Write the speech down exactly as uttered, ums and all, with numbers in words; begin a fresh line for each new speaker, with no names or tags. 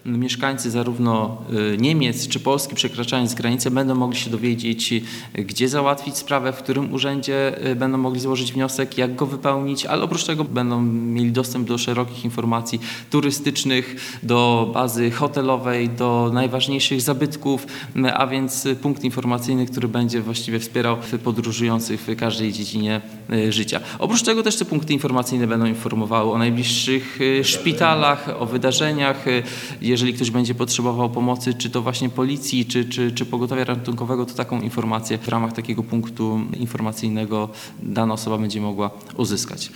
mieszkańcy zarówno Niemiec czy Polski, przekraczając granicę, będą mogli się dowiedzieć, gdzie załatwić sprawę, w którym urzędzie będą mogli złożyć wniosek, jak go wypełnić, ale oprócz tego będą mieli dostęp do szerokich informacji turystycznych, do bazy hotelowej, do najważniejszych zabytków, a więc punkt informacyjny, który będzie właściwie wspierał podróżujących w każdej dziedzinie życia. Oprócz tego też te punkty informacyjne będą informowały o najbliższych szpitalach, o wydarzeniach. Jeżeli ktoś będzie potrzebował pomocy, czy to właśnie policji, czy, czy, czy pogotowia ratunkowego, to taką informację w ramach takiego punktu informacyjnego dana osoba będzie mogła uzyskać.